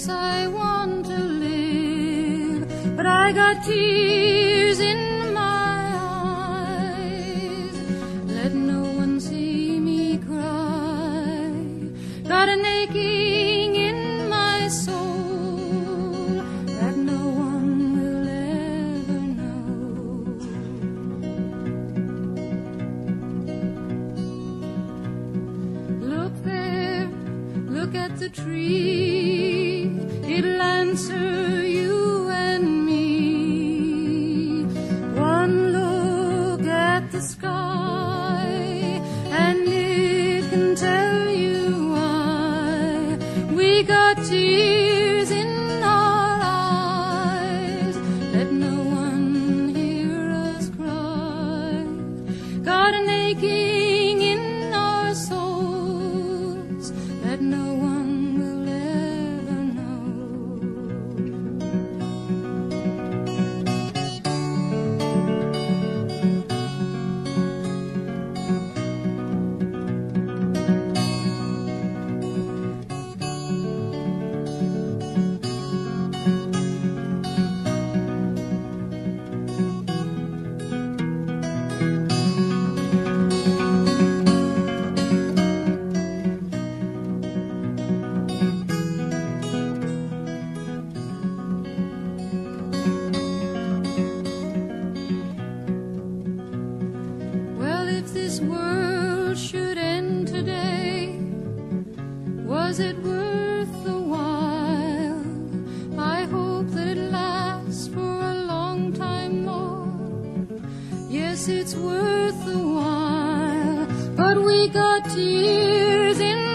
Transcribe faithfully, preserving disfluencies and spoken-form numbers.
I want to live, but I got tears in my eyes. Let no one see me cry. Got an aching in my soul that no one will ever know. Look there, look at the tree, it'll answer you and me. One look at the sky and it can tell you why we got tears in our eyes. Let no one hear us cry. Got an aching in our souls that no one will ever know. Well, if this world should end today, was it worth the while? I hope that it lasts for a long time more. Yes, it's worth the while, but we got tears in